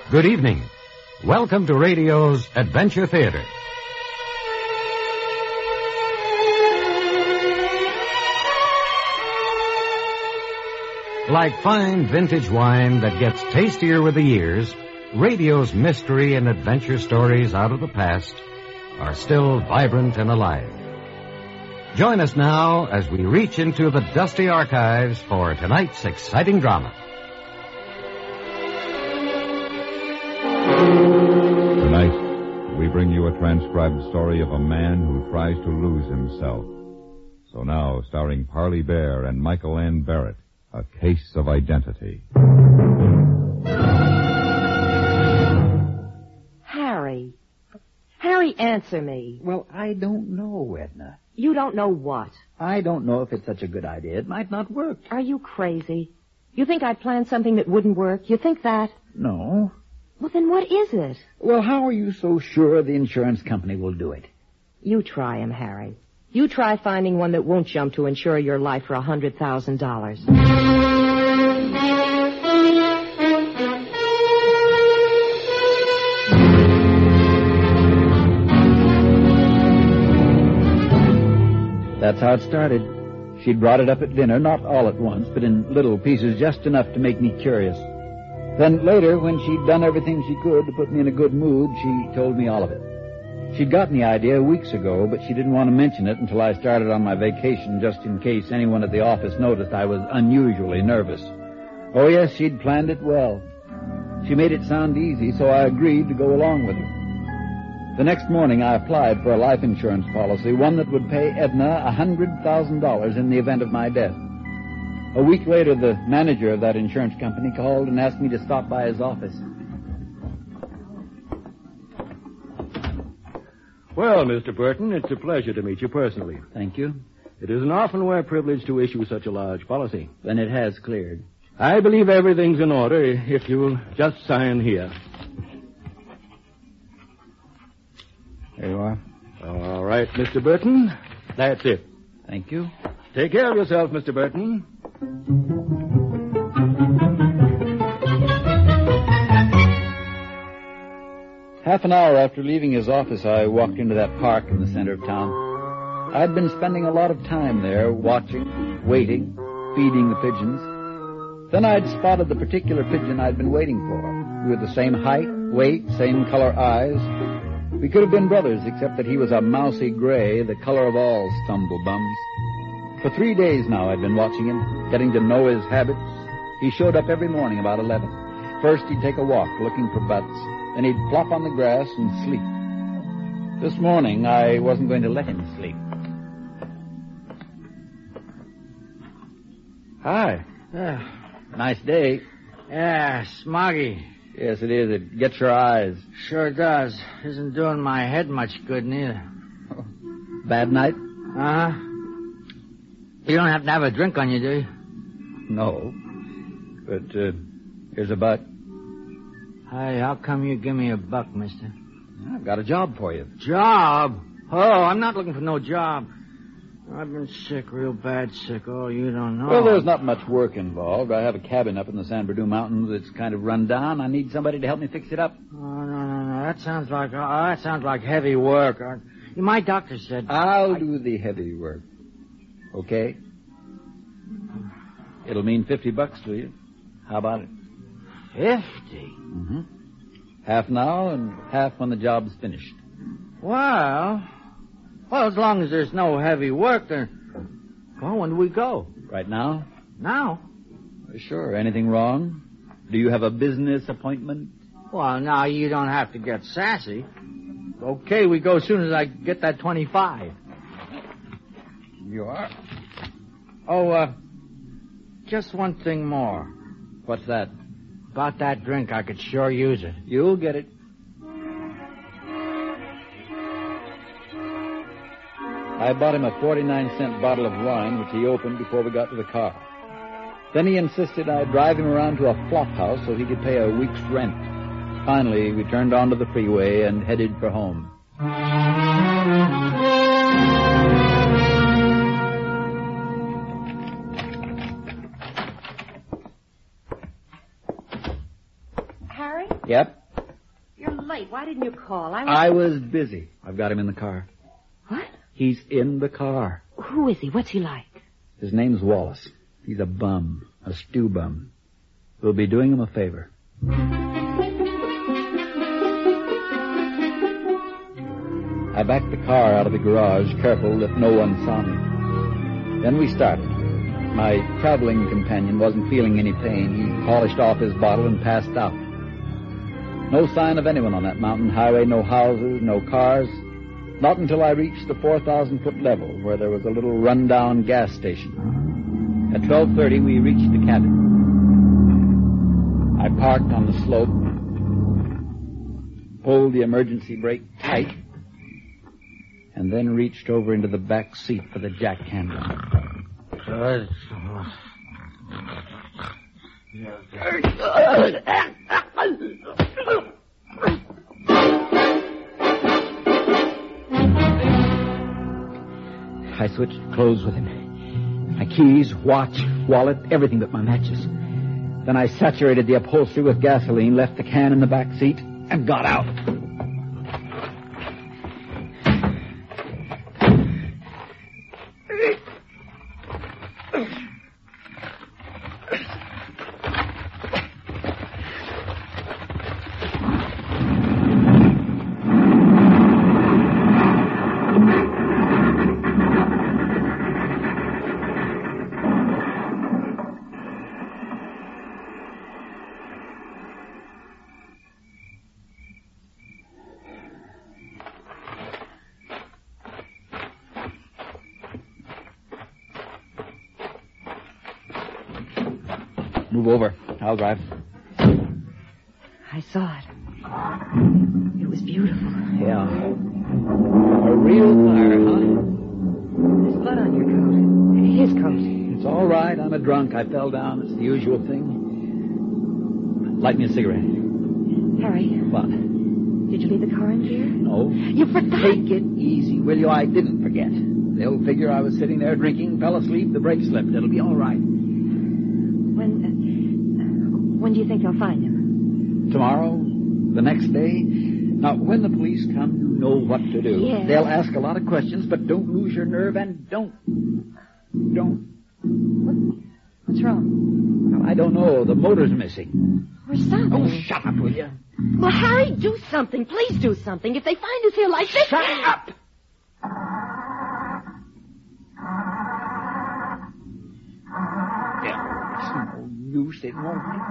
Good evening. Welcome to radio's Adventure Theater. Like fine vintage wine that gets tastier with the years, radio's mystery and adventure stories out of the past are still vibrant and alive. Join us now as we reach into the dusty archives for tonight's exciting drama. Tonight, we bring you a transcribed story of a man who tries to lose himself. So now, starring Parley Bear and Michael Ann Barrett, A Case of Identity. Harry. Harry, answer me. Well, I don't know, Edna. You don't know what? I don't know if it's such a good idea. It might not work. Are you crazy? You think I'd planned something that wouldn't work? You think that? No. Well, then what is it? Well, how are you so sure the insurance company will do it? You try him, Harry. You try finding one that won't jump to insure your life for $100,000. That's how it started. She'd brought it up at dinner, not all at once, but in little pieces, just enough to make me curious. Then later, when she'd done everything she could to put me in a good mood, she told me all of it. She'd gotten the idea weeks ago, but she didn't want to mention it until I started on my vacation, just in case anyone at the office noticed I was unusually nervous. Oh, yes, she'd planned it well. She made it sound easy, so I agreed to go along with her. The next morning, I applied for a life insurance policy, one that would pay Edna $100,000 in the event of my death. A week later, the manager of that insurance company called and asked me to stop by his office. Well, Mr. Burton, it's a pleasure to meet you personally. Thank you. It isn't often we're privileged to issue such a large policy. Then it has cleared. I believe everything's in order if you'll just sign here. There you are. All right, Mr. Burton. That's it. Thank you. Take care of yourself, Mr. Burton. Half an hour after leaving his office, I walked into that park in the center of town. I'd been spending a lot of time there, watching, waiting, feeding the pigeons. Then I'd spotted the particular pigeon I'd been waiting for. We were the same height, weight, same color eyes. We could have been brothers, except that he was a mousy gray, the color of all stumblebums. For 3 days now I'd been watching him, getting to know his habits. He showed up every morning about 11. First he'd take a walk looking for butts. Then he'd flop on the grass and sleep. This morning, I wasn't going to let him sleep. Hi. Nice day. Yeah, smoggy. Yes, it is. It gets your eyes. Sure does. Isn't doing my head much good, neither. Bad night? Uh-huh. You don't have to have a drink on you, do you? No. But, here's a buck. Hey, how come you give me a buck, mister? I've got a job for you. Job? Oh, I'm not looking for no job. I've been sick, real bad sick. Oh, you don't know. Well, there's not much work involved. I have a cabin up in the San Bernardino Mountains that's kind of run down. I need somebody to help me fix it up. Oh, no. That sounds like heavy work. My doctor said... I'll do the heavy work. Okay? It'll mean $50 to you. How about it? 50? Mm-hmm. Half now and half when the job's finished. Well, as long as there's no heavy work, then... Well, when do we go? Right now? Now? Sure. Anything wrong? Do you have a business appointment? Well, now you don't have to get sassy. Okay, we go as soon as I get that 25. You are? Oh, just one thing more. What's that? About that drink, I could sure use it. You'll get it. I bought him a 49-cent bottle of wine, which he opened before we got to the car. Then he insisted I drive him around to a flop house so he could pay a week's rent. Finally, we turned onto the freeway and headed for home. Harry? Yep. late. Why didn't you call? I was busy. I've got him in the car. What? He's in the car. Who is he? What's he like? His name's Wallace. He's a bum, a stew bum. We'll be doing him a favor. I backed the car out of the garage, careful that no one saw me. Then we started. My traveling companion wasn't feeling any pain. He polished off his bottle and passed out. No sign of anyone on that mountain highway, no houses, no cars. Not until I reached the 4,000-foot level, where there was a little rundown gas station. At 12:30, we reached the cabin. I parked on the slope, pulled the emergency brake tight, and then reached over into the back seat for the jack handle. I switched clothes with him. My keys, watch, wallet, everything but my matches. Then I saturated the upholstery with gasoline, left the can in the back seat, and got out. Move over. I'll drive. I saw it. It was beautiful. Yeah. A real fire, huh? There's blood on your coat. His coat. It's all right. I'm a drunk. I fell down. It's the usual thing. Light me a cigarette. Harry, What? did you leave the car in gear? No. You forgot. Take it easy, will you? I didn't forget. They'll figure I was sitting there drinking, fell asleep, the brake slipped. It'll be all right. When do you think they'll find him? Tomorrow? The next day? Now, when the police come, you know what to do. Yes. They'll ask a lot of questions, but don't lose your nerve and don't. What's wrong? Well, I don't know. The motor's missing. We're stopping. Oh, shut up, will you? Well, Harry, do something. Please do something. If they find us here like this... Shut up! It's no use, it won't be.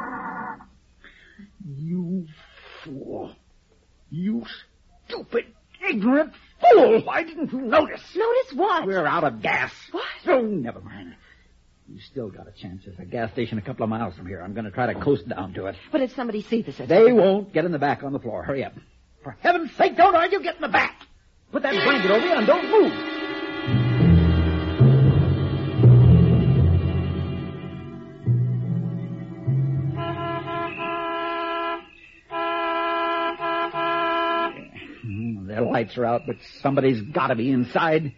You fool. You stupid, ignorant fool! Why didn't you notice? Notice what? We're out of gas. What? Oh, never mind. You still got a chance. There's a gas station a couple of miles from here. I'm going to try to coast down to it. But if somebody sees us... They won't. Get in the back on the floor. Hurry up. For heaven's sake, don't argue. Get in the back. Put that blanket over you and don't move. Their lights are out, but somebody's got to be inside.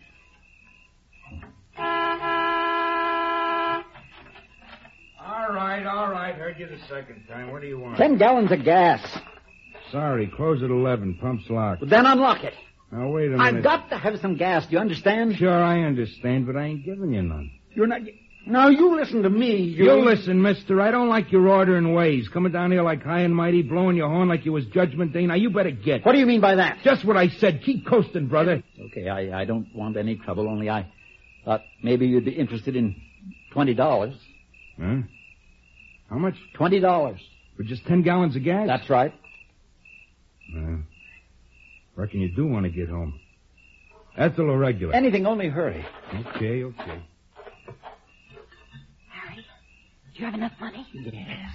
All right. Heard you the second time. What do you want? 10 gallons of gas. Sorry, close at 11. Pump's locked. Well, then unlock it. Now, wait a minute. I've got to have some gas. Do you understand? Sure, I understand, but I ain't giving you none. You're not... Now, you listen to me. You listen, mister. I don't like your ordering ways. Coming down here like high and mighty, blowing your horn like you was Judgment Day. Now, you better get. What do you mean by that? Just what I said. Keep coasting, brother. Okay, I don't want any trouble, only I thought maybe you'd be interested in $20. Huh? How much? $20. For just 10 gallons of gas? That's right. Reckon you do want to get home. Ethel or regular? Anything, only hurry. Okay. Harry, do you have enough money? Yes.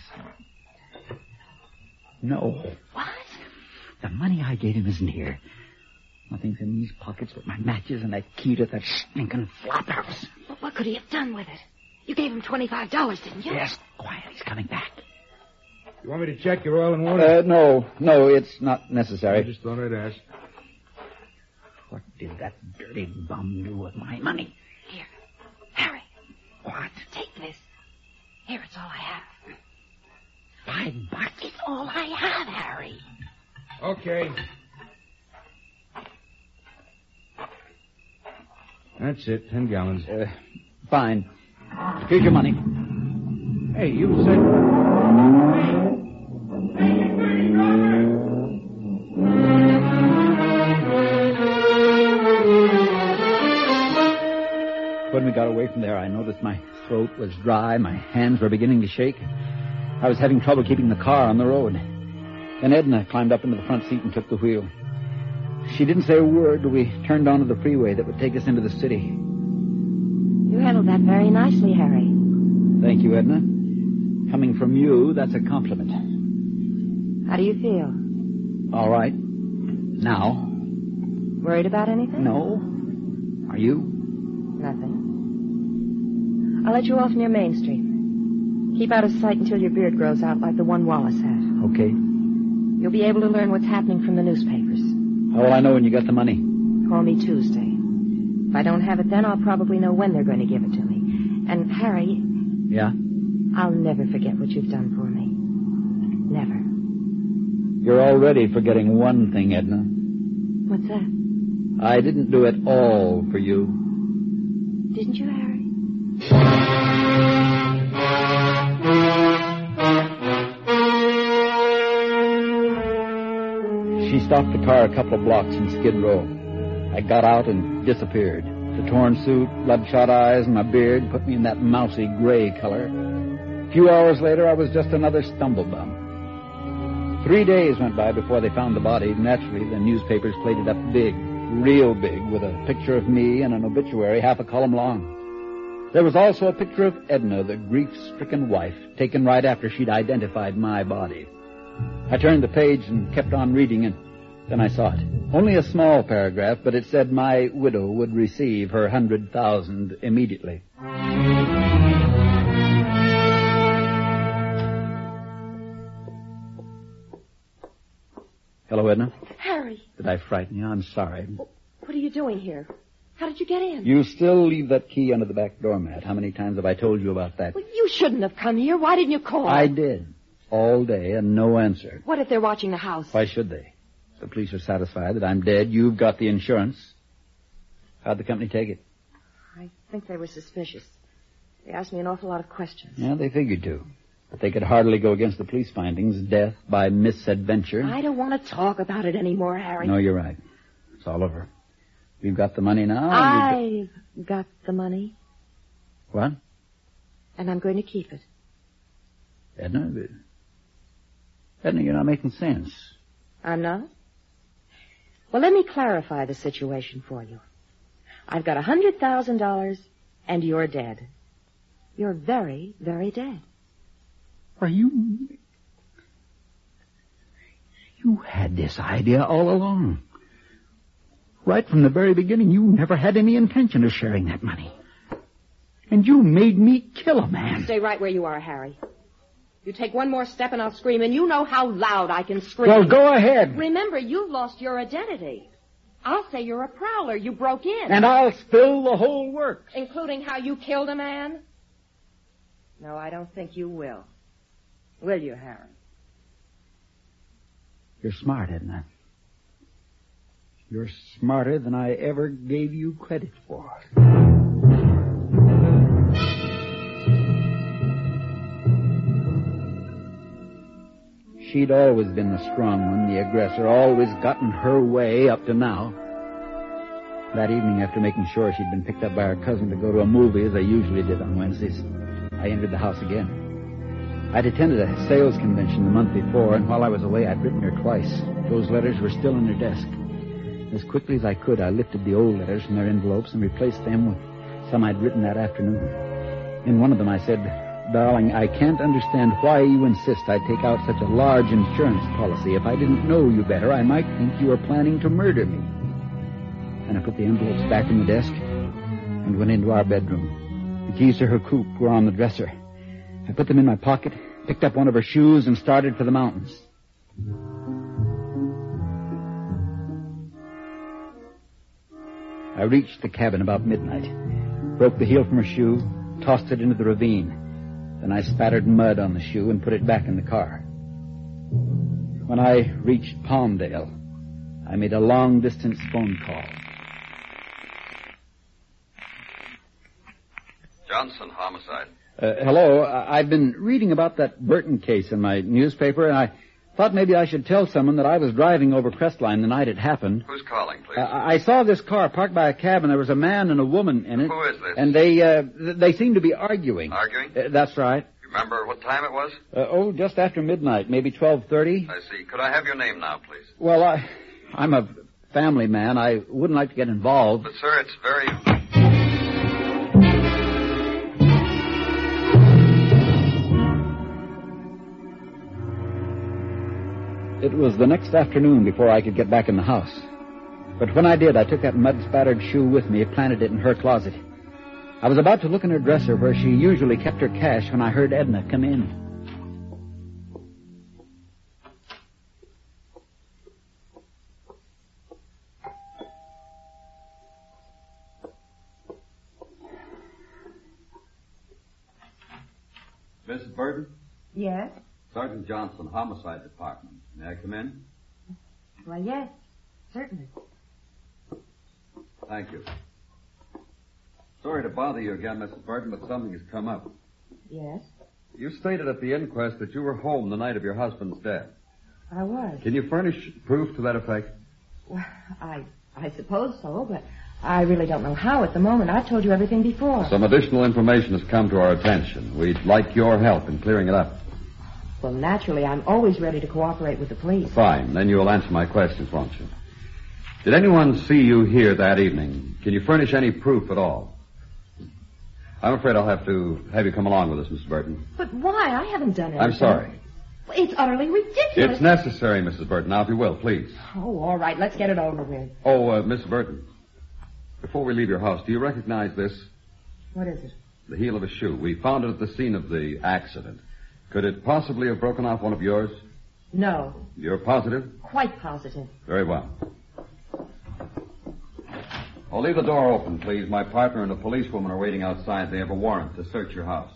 No. What? The money I gave him isn't here. Nothing's in these pockets but my matches and that key to that stinking flop house. But what could he have done with it? You gave him $25, didn't you? Yes, quiet. He's coming back. You want me to check your oil and water? No, it's not necessary. I just thought I'd ask. What did that dirty bum do with my money? Here. Harry. What? Take this. Here, it's all I have. $5? It's all I have, Harry. Okay. That's it, 10 gallons. Fine. Here's your money. Hey, you said... When we got away from there, I noticed my throat was dry, my hands were beginning to shake. I was having trouble keeping the car on the road. Then Edna climbed up into the front seat and took the wheel. She didn't say a word till we turned onto the freeway that would take us into the city. You handled that very nicely, Harry. Thank you, Edna. Coming from you, that's a compliment. How do you feel? All right. Now. Worried about anything? No. Are you? Nothing. I'll let you off near Main Street. Keep out of sight until your beard grows out like the one Wallace had. Okay. You'll be able to learn what's happening from the newspapers. How will I know when you got the money? Call me Tuesday. If I don't have it then, I'll probably know when they're going to give it to me. And, Harry... Yeah? I'll never forget what you've done for me. Never. You're already forgetting one thing, Edna. What's that? I didn't do it all for you. Didn't you, Harry? She stopped the car a couple of blocks from Skid Row. I got out and disappeared. The torn suit, bloodshot eyes, and my beard put me in that mousy gray color. A few hours later, I was just another stumblebum. 3 days went by before they found the body. Naturally, the newspapers played it up big, real big, with a picture of me and an obituary half a column long. There was also a picture of Edna, the grief-stricken wife, taken right after she'd identified my body. I turned the page and kept on reading, and then I saw it. Only a small paragraph, but it said my widow would receive her $100,000 immediately. Hello, Edna. Harry, Did I frighten you? I'm sorry. what are you doing here? How did you get in? You still leave that key under the back doormat. How many times have I told you about that? Well, you shouldn't have come here. Why didn't you call? I did. All day and no answer. What if they're watching the house? Why should they? The police are satisfied that I'm dead. You've got the insurance. How'd the company take it? I think they were suspicious. They asked me an awful lot of questions. Yeah, they figured to. But they could hardly go against the police findings. Death by misadventure. I don't want to talk about it anymore, Harry. No, you're right. It's all over. We've got the money now. I've got the money. What? And I'm going to keep it. Edna, you're not making sense. I'm not? Well, let me clarify the situation for you. I've got $100,000 and you're dead. You're very, very dead. Are you... You had this idea all along. Right from the very beginning, you never had any intention of sharing that money. And you made me kill a man. Stay right where you are, Harry. You take one more step and I'll scream, and you know how loud I can scream. Well, go ahead. Remember, you've lost your identity. I'll say you're a prowler. You broke in. And I'll spill the whole works. Including how you killed a man? No, I don't think you will. Will you, Harry? You're smart, Edna. You're smarter than I ever gave you credit for. She'd always been the strong one, the aggressor, always gotten her way up to now. That evening, after making sure she'd been picked up by her cousin to go to a movie, as I usually did on Wednesdays, I entered the house again. I'd attended a sales convention the month before, and while I was away, I'd written her twice. Those letters were still in her desk. As quickly as I could, I lifted the old letters from their envelopes and replaced them with some I'd written that afternoon. In one of them, I said, "Darling, I can't understand why you insist I take out such a large insurance policy. If I didn't know you better, I might think you were planning to murder me." And I put the envelopes back in the desk and went into our bedroom. The keys to her coupe were on the dresser. I put them in my pocket, picked up one of her shoes, and started for the mountains. I reached the cabin about midnight, broke the heel from her shoe, tossed it into the ravine. Then I spattered mud on the shoe and put it back in the car. When I reached Palmdale, I made a long-distance phone call. Johnson, homicide. Hello. I've been reading about that Burton case in my newspaper, and I thought maybe I should tell someone that I was driving over Crestline the night it happened. Who's calling, please? I saw this car parked by a cab, and there was a man and a woman in it. Who is this? And they seemed to be arguing. Arguing? That's right. You remember what time it was? Just after midnight, maybe 12:30. I see. Could I have your name now, please? Well, I'm a family man. I wouldn't like to get involved. But, sir, it's very... It was the next afternoon before I could get back in the house. But when I did, I took that mud-spattered shoe with me, planted it in her closet. I was about to look in her dresser where she usually kept her cash when I heard Edna come in. Mrs. Burton? Yes? Sergeant Johnson, Homicide Department. May I come in? Well, yes, certainly. Thank you. Sorry to bother you again, Mrs. Burton, but something has come up. Yes? You stated at the inquest that you were home the night of your husband's death. I was. Can you furnish proof to that effect? Well, I suppose so, but I really don't know how at the moment. I've told you everything before. Some additional information has come to our attention. We'd like your help in clearing it up. Well, naturally, I'm always ready to cooperate with the police. Fine. Then you'll answer my questions, won't you? Did anyone see you here that evening? Can you furnish any proof at all? I'm afraid I'll have to have you come along with us, Mrs. Burton. But why? I haven't done anything. I'm sorry. It's utterly ridiculous. It's necessary, Mrs. Burton. Now, if you will, please. Oh, all right. Let's get it over with. Oh, Mrs. Burton, before we leave your house, do you recognize this? What is it? The heel of a shoe. We found it at the scene of the accident. Could it possibly have broken off one of yours? No. You're positive? Quite positive. Very well. Oh, leave the door open, please. My partner and a policewoman are waiting outside. They have a warrant to search your house.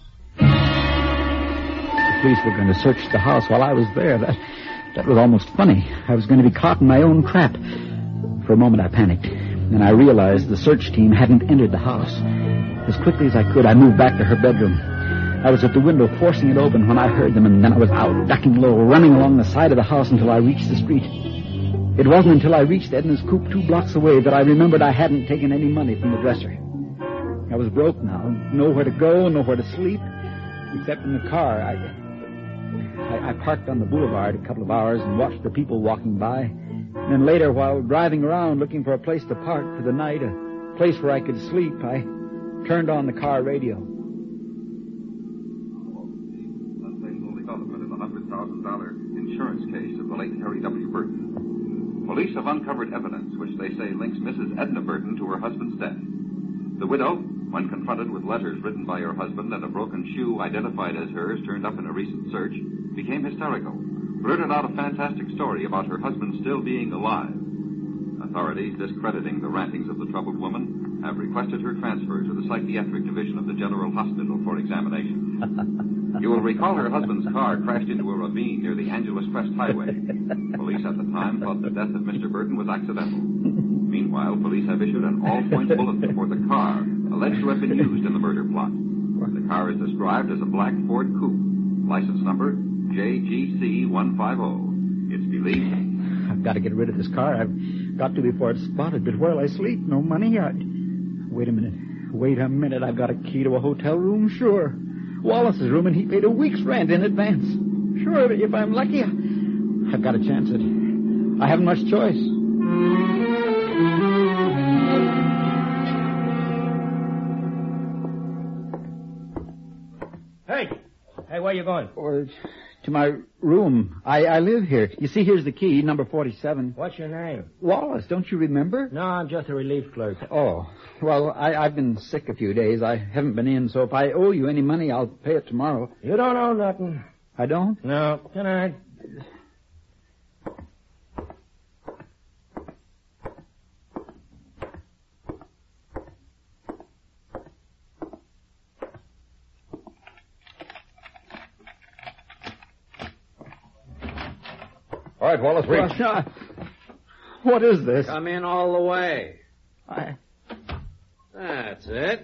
The police were going to search the house while I was there. That was almost funny. I was going to be caught in my own trap. For a moment, I panicked. Then I realized the search team hadn't entered the house. As quickly as I could, I moved back to her bedroom. I was at the window forcing it open when I heard them, and then I was out, ducking low, running along the side of the house until I reached the street. It wasn't until I reached Edna's coop 2 blocks away that I remembered I hadn't taken any money from the dresser. I was broke now, nowhere to go, nowhere to sleep, except in the car. I parked on the boulevard a couple of hours and watched the people walking by. And then later, while driving around looking for a place to park for the night, a place where I could sleep, I turned on the car radio. Development in the $100,000 insurance case of the late Harry W. Burton. Police have uncovered evidence which they say links Mrs. Edna Burton to her husband's death. The widow, when confronted with letters written by her husband and a broken shoe identified as hers turned up in a recent search, became hysterical, blurted out a fantastic story about her husband still being alive. Authorities, discrediting the rantings of the troubled woman, have requested her transfer to the psychiatric division of the General Hospital for examination. You will recall her husband's car crashed into a ravine near the Angeles Crest Highway. Police at the time thought the death of Mr. Burton was accidental. Meanwhile, police have issued an all-points bulletin for the car alleged to have been used in the murder plot. The car is described as a black Ford Coupe, license number JGC150. It's believed... I've got to get rid of this car. I've got to before it's spotted. But where'll I sleep? No money. Wait a minute. I've got a key to a hotel room, sure. Wallace's room, and he paid a week's rent in advance. Sure, if I'm lucky, I've got to chance it. I haven't much choice. Hey, where you going? To my room. I live here. You see, here's the key, number 47. What's your name? Wallace, don't you remember? No, I'm just a relief clerk. Oh, well, I've been sick a few days. I haven't been in, so if I owe you any money, I'll pay it tomorrow. You don't owe nothing. I don't? No. Good night. All right, Wallace, reach. What is this? Come in all the way. That's it.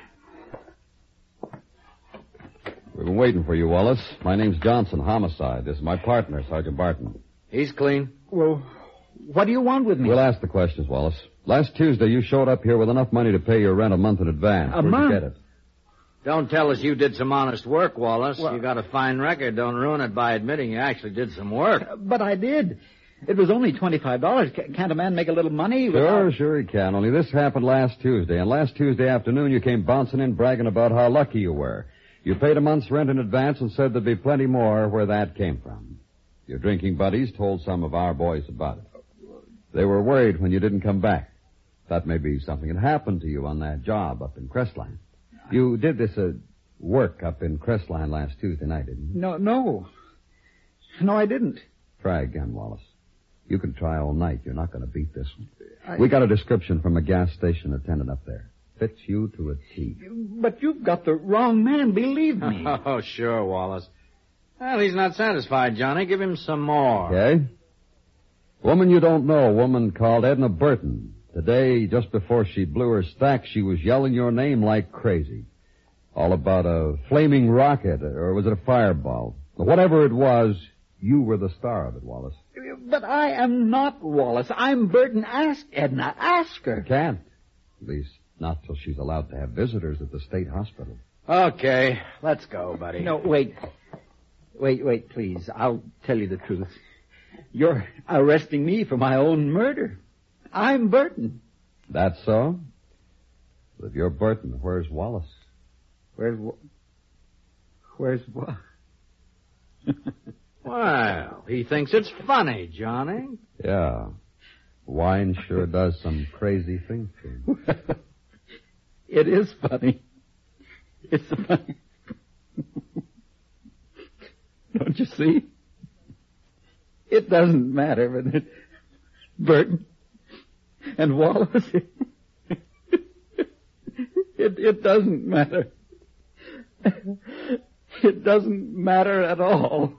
We've been waiting for you, Wallace. My name's Johnson, homicide. This is my partner, Sergeant Barton. He's clean. Well, what do you want with me? We'll ask the questions, Wallace. Last Tuesday, you showed up here with enough money to pay your rent a month in advance. Where'd you get it? Don't tell us you did some honest work, Wallace. You got a fine record. Don't ruin it by admitting you actually did some work. But I did. It was only $25. Can't a man make a little money? Sure he can. Only this happened last Tuesday. And last Tuesday afternoon, you came bouncing in bragging about how lucky you were. You paid a month's rent in advance and said there'd be plenty more where that came from. Your drinking buddies told some of our boys about it. They were worried when you didn't come back. Thought maybe something had happened to you on that job up in Crestline. You did this work up in Crestline last Tuesday night, didn't you? No, I didn't. Try again, Wallace. You can try all night. You're not going to beat this one. We got a description from a gas station attendant up there. Fits you to a T. But you've got the wrong man, believe me. Oh, sure, Wallace. Well, he's not satisfied, Johnny. Give him some more. Okay. Woman you don't know, a woman called Edna Burton. Today, just before she blew her stack, she was yelling your name like crazy. All about a flaming rocket, or was it a fireball? Whatever it was, you were the star of it, Wallace. But I am not Wallace. I'm Burton. Ask Edna. Ask her. You can't. At least not till she's allowed to have visitors at the state hospital. Okay, let's go, buddy. No, wait, please. I'll tell you the truth. You're arresting me for my own murder. I'm Burton. That's so? But if you're Burton, where's Wallace? Where's what? Well, he thinks it's funny, Johnny. Yeah. Wine sure does some crazy things to him. It is funny. It's funny. Don't you see? It doesn't matter whether it's Burton and Wallace. It doesn't matter. It doesn't matter at all.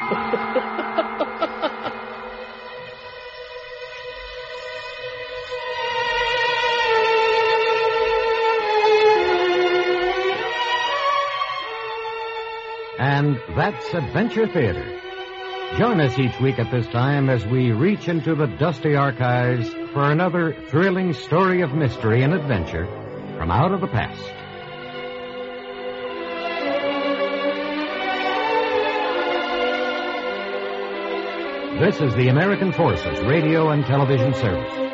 And that's Adventure Theater. Join us each week at this time as we reach into the dusty archives for another thrilling story of mystery and adventure from out of the past. This is the American Forces Radio and Television Service.